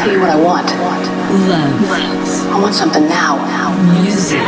tell you what I want. Love. I want something now. Music.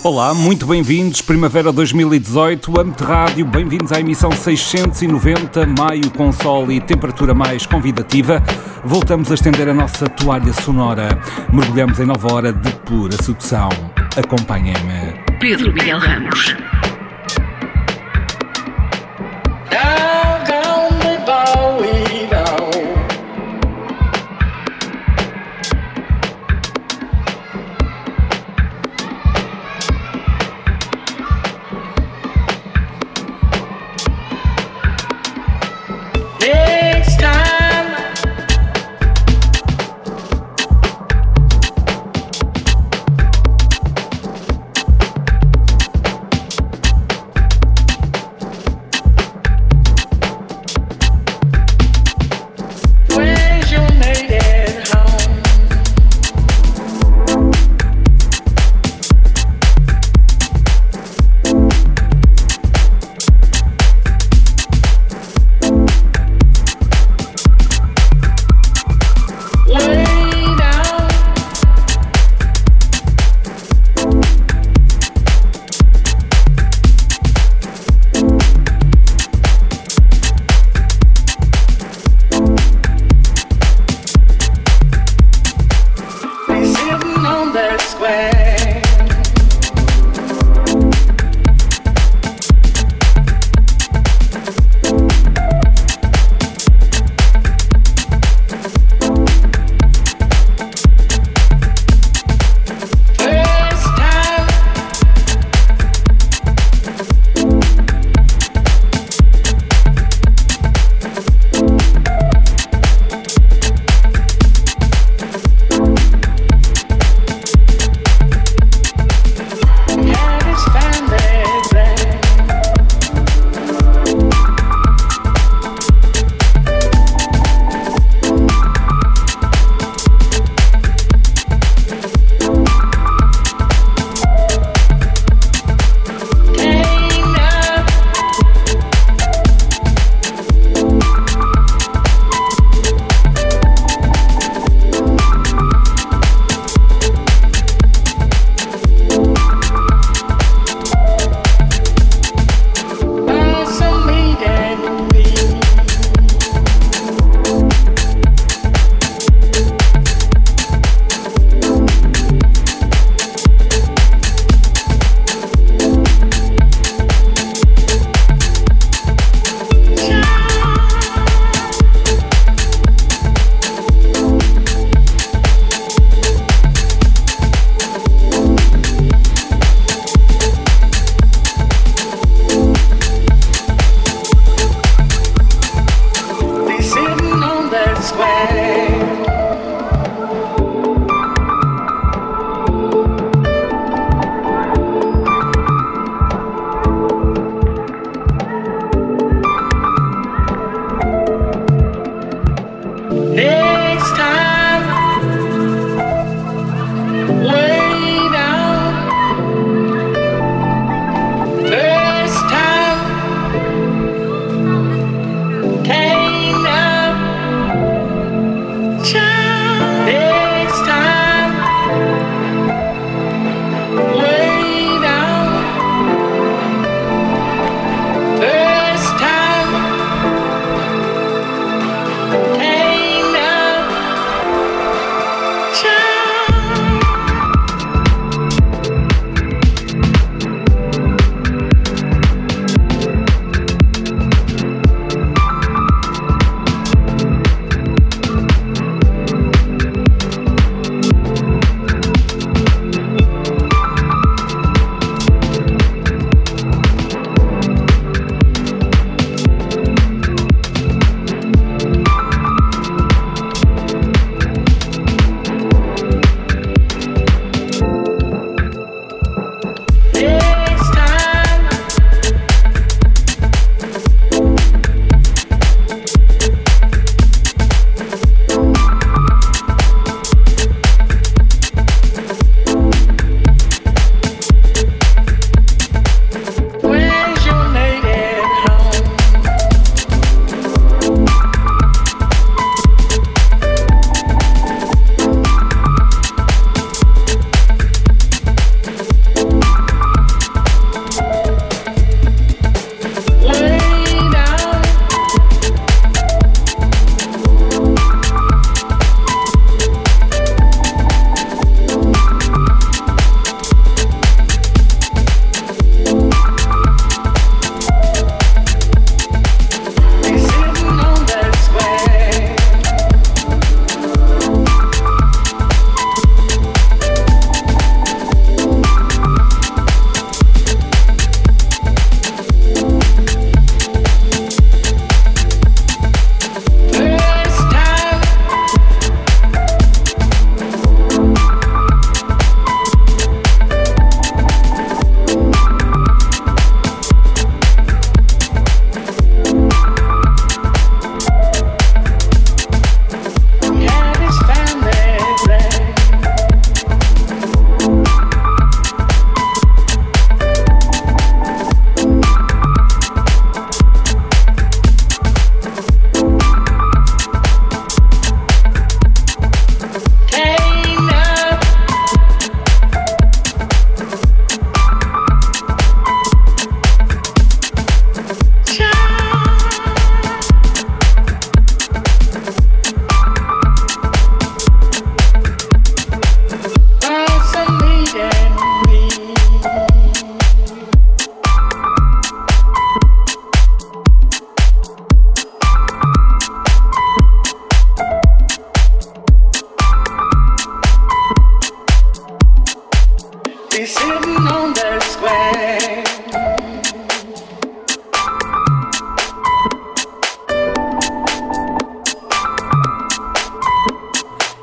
Olá, muito bem-vindos, Primavera 2018, Âmbito Rádio, bem-vindos à emissão 690, maio com sol e temperatura mais convidativa. Voltamos a estender a nossa toalha sonora, mergulhamos em nova hora de pura sedução. Acompanhem-me. Pedro Miguel Ramos. First time, came down.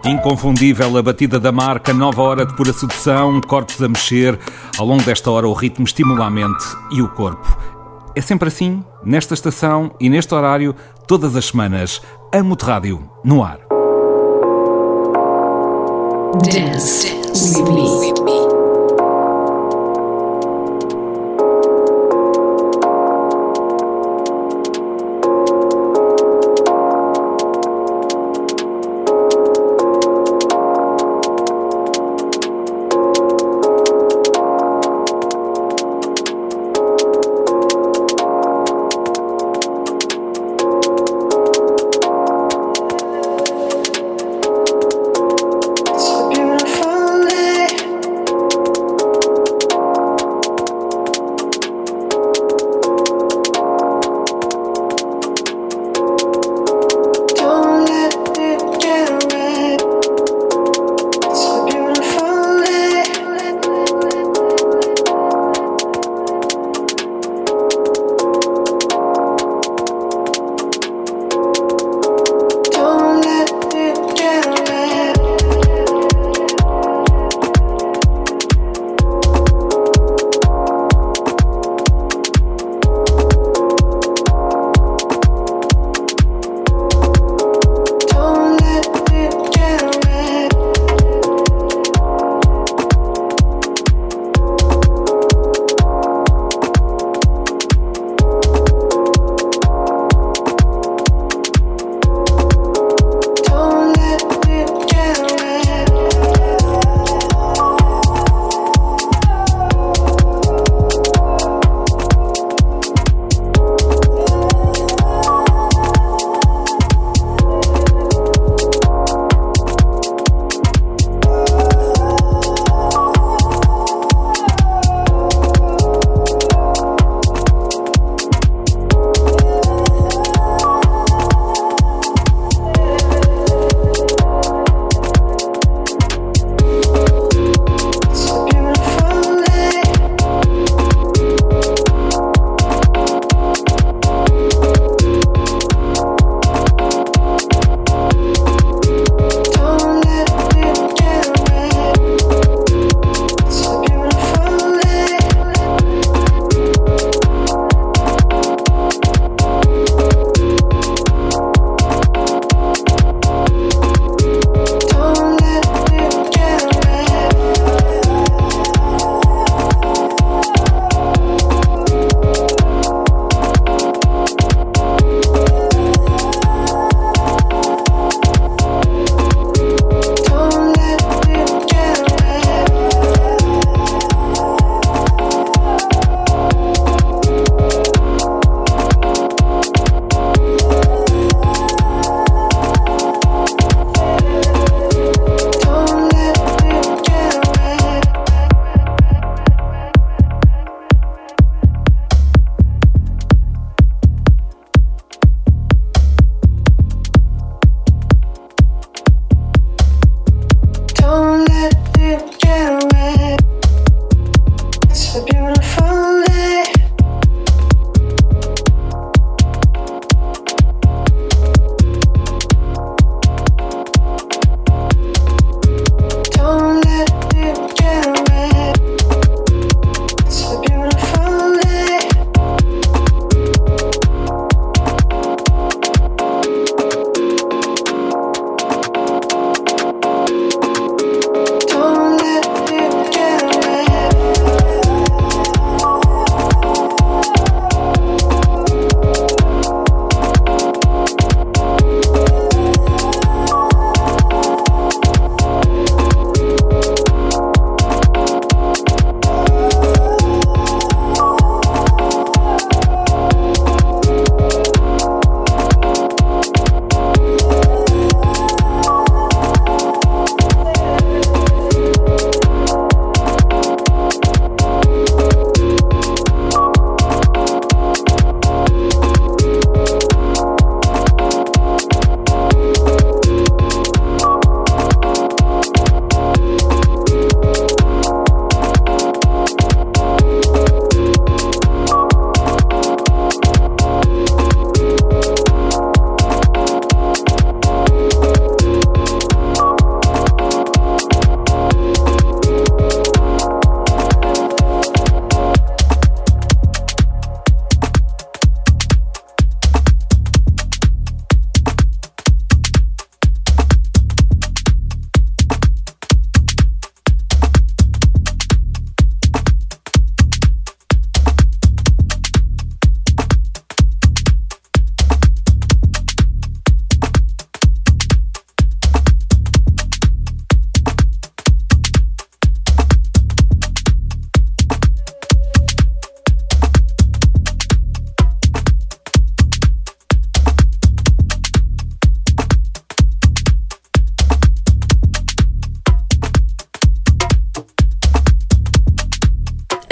Inconfundível a batida da marca, nova hora de pura sedução, corpos a mexer. Ao longo desta hora o ritmo estimula a mente e o corpo. É sempre assim, nesta estação e neste horário, todas as semanas. Amo-te Rádio, no ar. Dance with me. Beautiful day.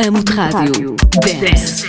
Amo-te Rádio. Dance.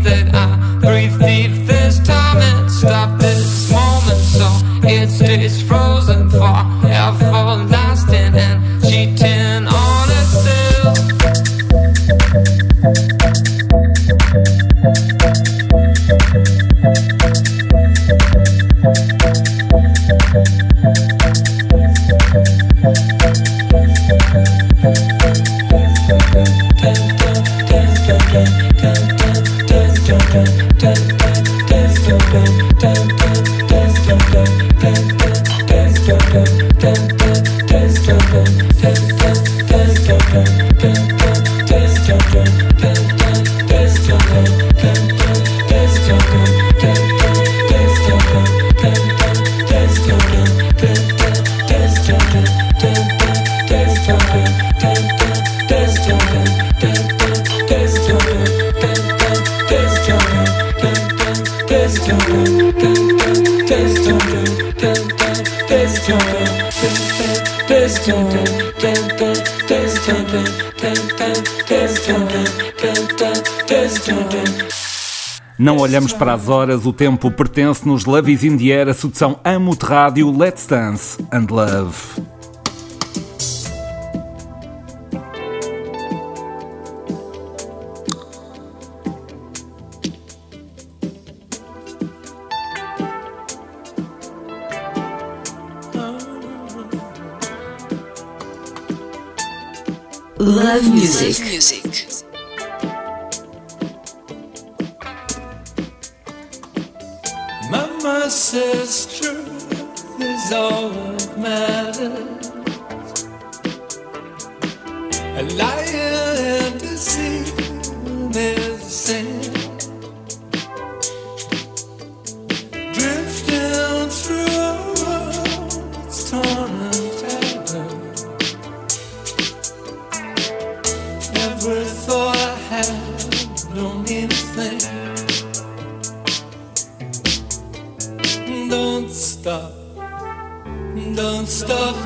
Stop this moment, so it stays Não olhamos para as horas, o tempo pertence-nos. Love is in the air, a sedução Amo-te Rádio, Let's Dance and Love. Love music. Mama says truth is all that matters. A liar and deceit is sin. Drifting through a world that's torn and tattered. Every thought I had don't mean a thing. Don't stop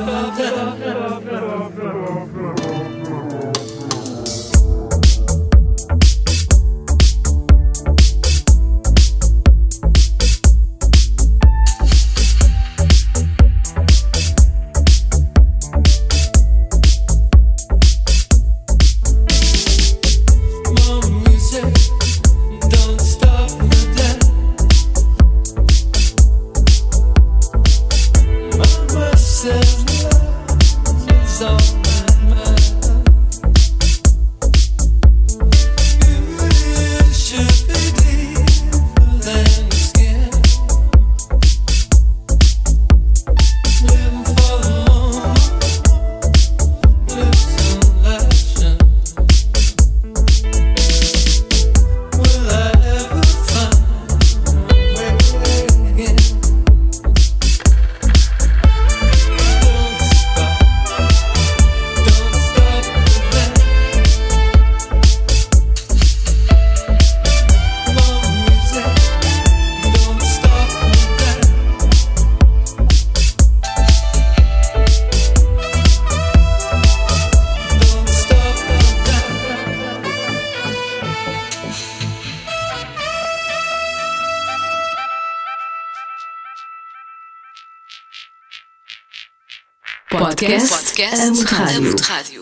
Podcast Amo-te Rádio.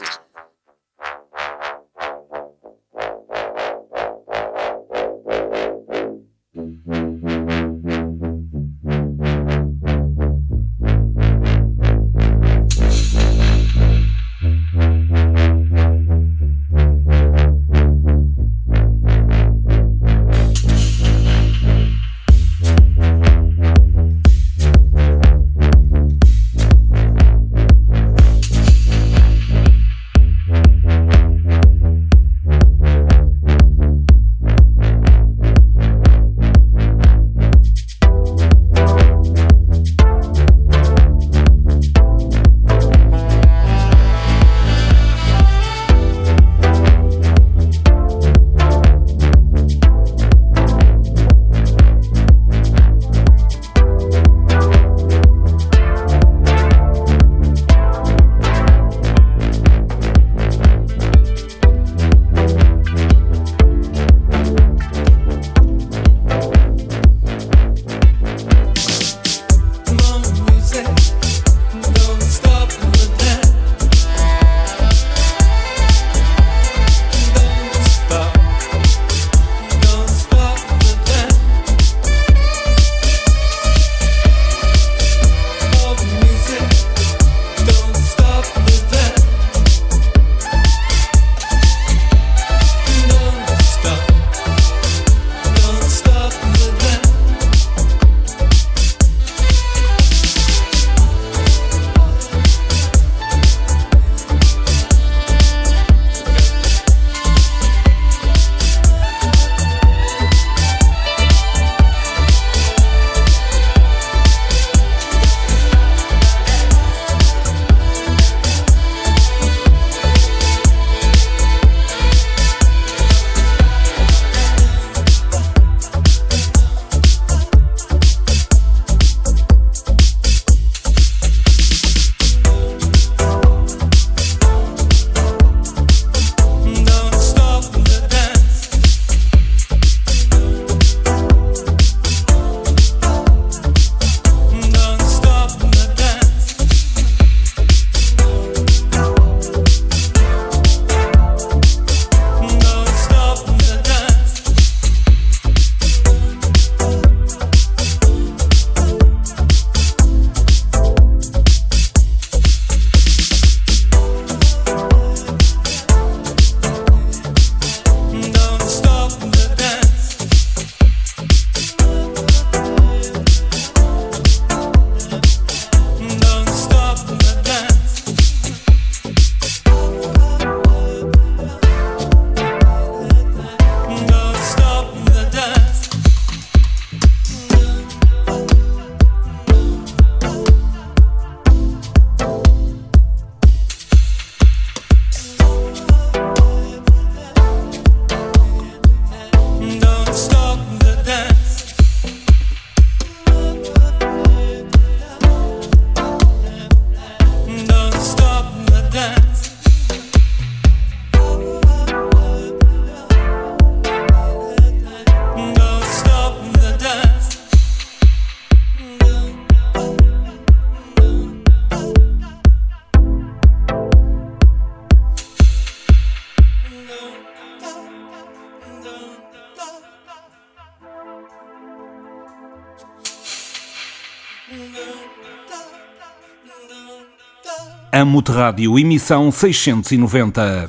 Amo-te Rádio, emissão 690.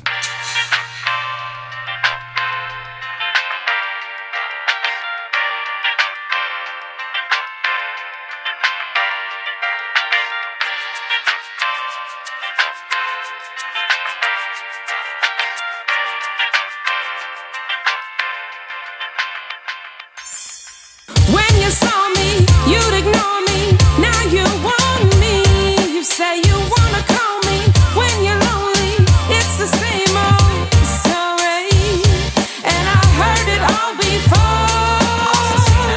When you saw me, you'd ignore me. Now you want me. You say you wanna call me when you're lonely. It's the same old story, and I heard it all before.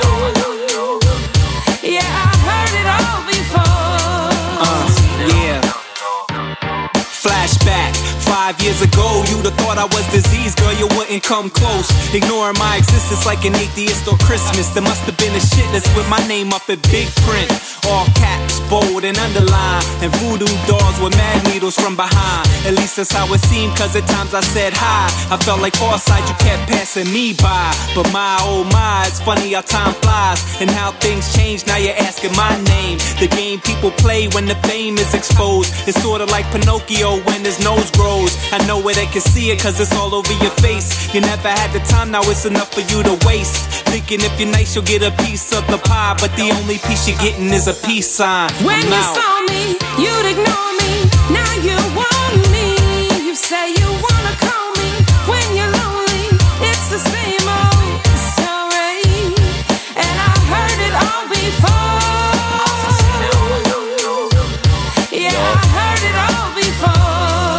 Yeah, I heard it all before. Yeah. Flashback. 5 years ago, you'd have thought I was diseased, girl, you wouldn't come close. Ignoring my existence like an atheist or Christmas. There must have been a shit list with my name up in big print. All caps, bold and underlined. And voodoo dolls with mad needles from behind. At least that's how it seemed, cause at times I said hi. I felt like Farsight, you kept passing me by. But my, oh my, it's funny how time flies. And how things change, now you're asking my name. The game people play when the fame is exposed. It's sorta like Pinocchio when his nose grows. I know where they can see it cause it's all over your face. You never had the time, now it's enough for you to waste. Thinking if you're nice you'll get a piece of the pie, but the only piece you're getting is a peace sign. When you saw me, you'd ignore me. Now you want me. You say you wanna call me when you're lonely. It's the same old story, and I heard it all before. Yeah, I heard it all before.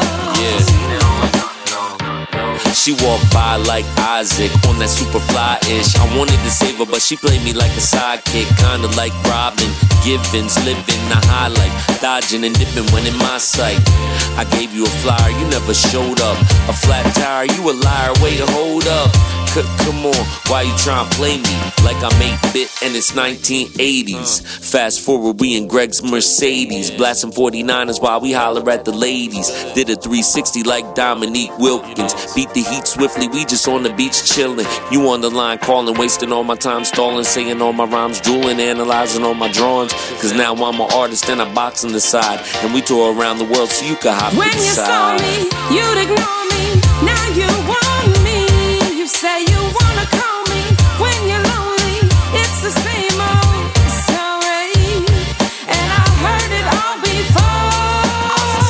She walked by like Isaac on that super fly-ish. I wanted to save her, but she played me like a sidekick. Kinda like Robin Givens, living the high life, dodging and dipping when in my sight. I gave you a flyer, you never showed up. A flat tire, you a liar, way to hold up. Come on, why you trying to play me like I'm 8-bit and it's 1980s? Fast forward, we in Greg's Mercedes, blasting 49ers while we holler at the ladies. Did a 360 like Dominique Wilkins, beat the heat swiftly, we just on the beach chilling. You on the line calling, wasting all my time stalling, saying all my rhymes, drooling, analyzing all my drawings. Cause now I'm an artist and I box on the side, and we tour around the world so you can hop when inside. When you saw me, you'd ignore me. Now you want me. You say you wanna call me when you're lonely. It's the same old story, and I heard it all before.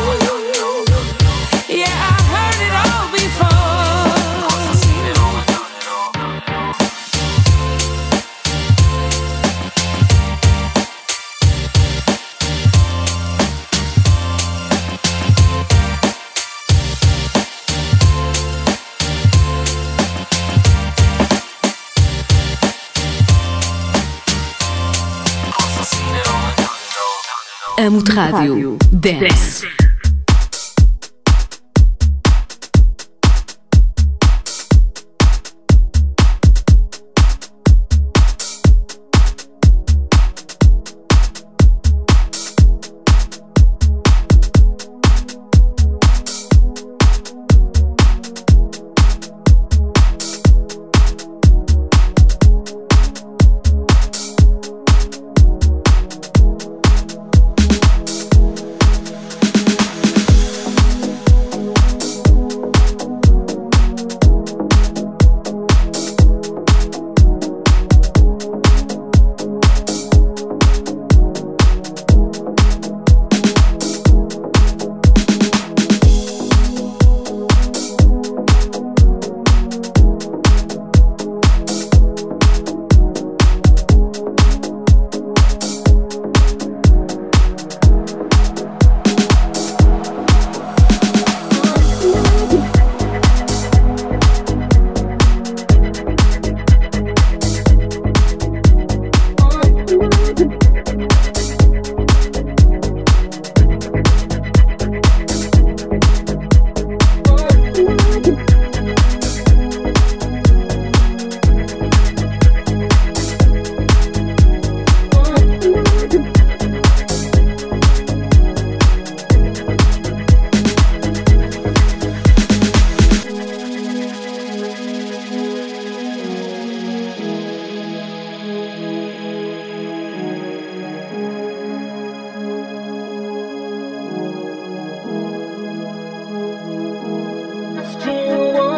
Yeah, I heard it all before. Amo-te Rádio. Dance.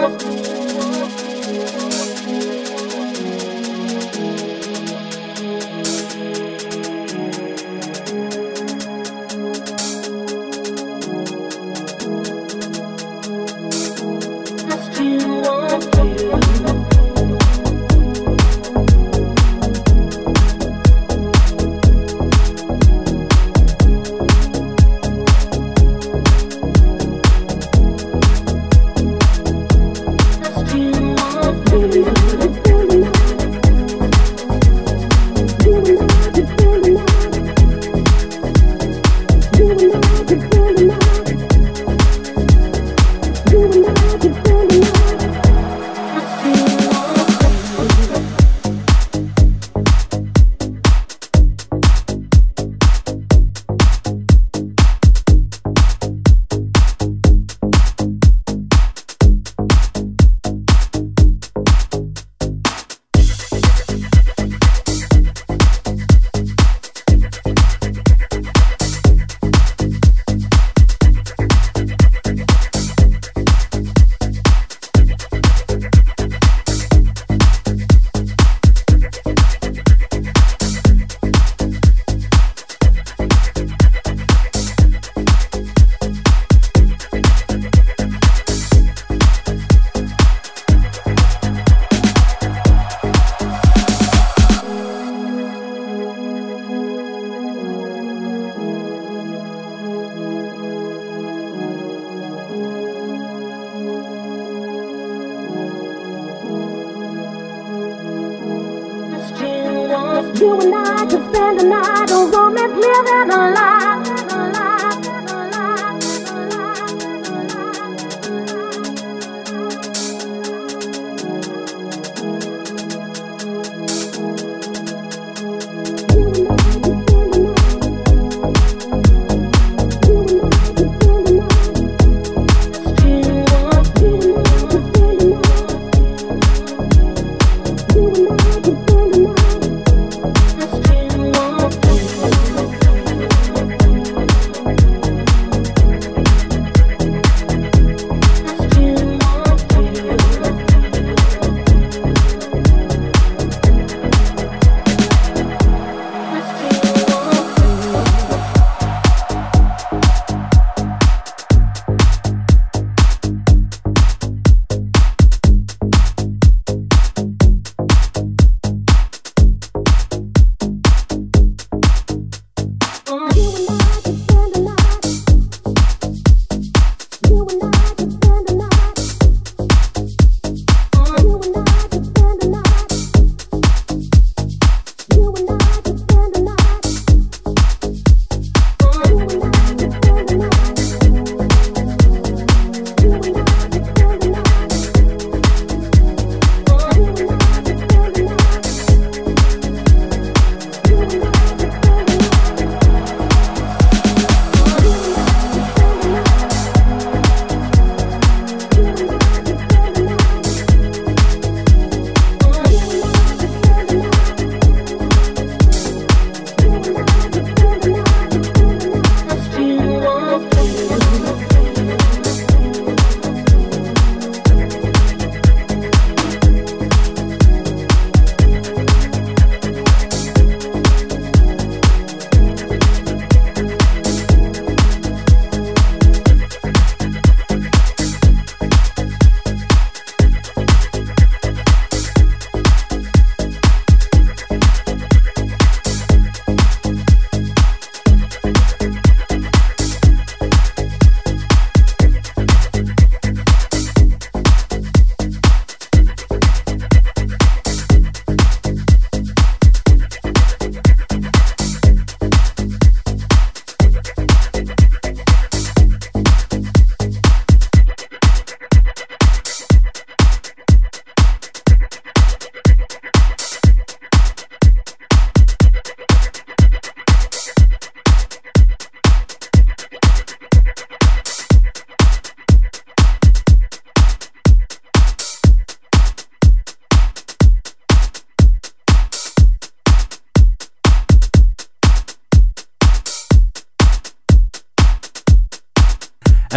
You and I could spend the night, a romance living a lie.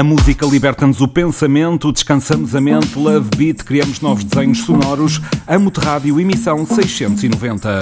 A música liberta-nos o pensamento, descansamos a mente, Love Beat, criamos novos desenhos sonoros. Amo-te Rádio, emissão 690.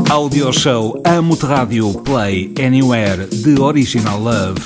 Audio Show Amo-te Rádio Play Anywhere de Original Love.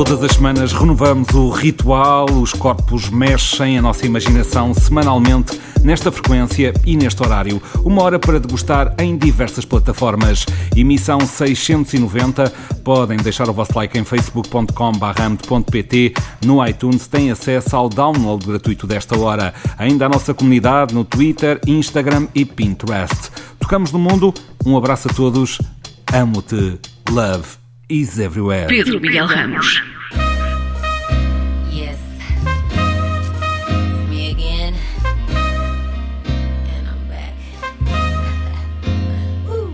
Todas as semanas renovamos o ritual, os corpos mexem a nossa imaginação semanalmente nesta frequência e neste horário. 1 hora para degustar em diversas plataformas. Emissão 690. Podem deixar o vosso like em facebook.com/amo.pt. No iTunes têm acesso ao download gratuito desta hora. Ainda a nossa comunidade no Twitter, Instagram e Pinterest. Tocamos no mundo. Um abraço a todos. Amo-te. Love is everywhere. Pedro Miguel Ramos. Yes. It's me again. And I'm back. Woo.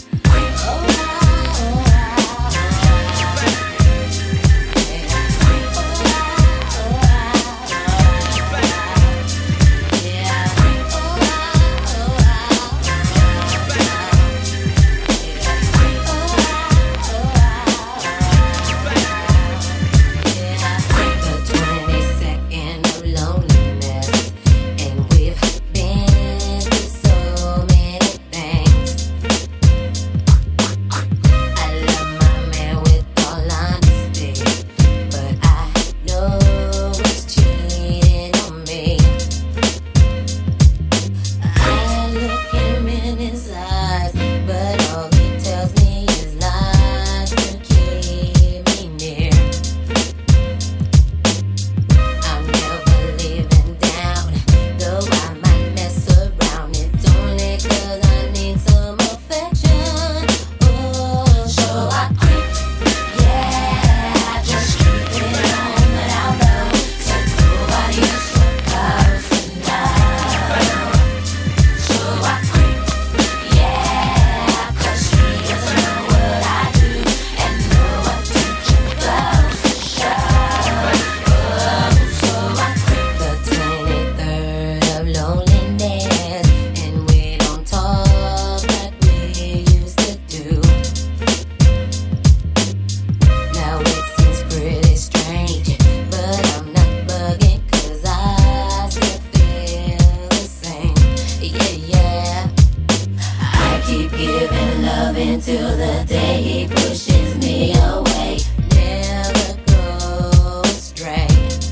Till the day he pushes me away, never go astray.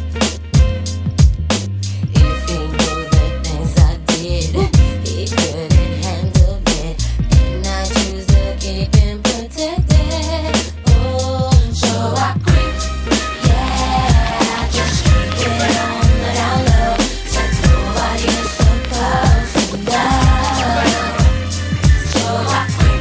If he knew the things I did, he couldn't handle it, and I choose to keep him protected. Oh, so I quit. Yeah, I just keep it on the down low, so nobody is supposed to know. So I quit.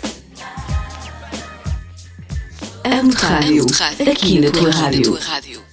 Amo-te Rádio, aqui na tua rádio.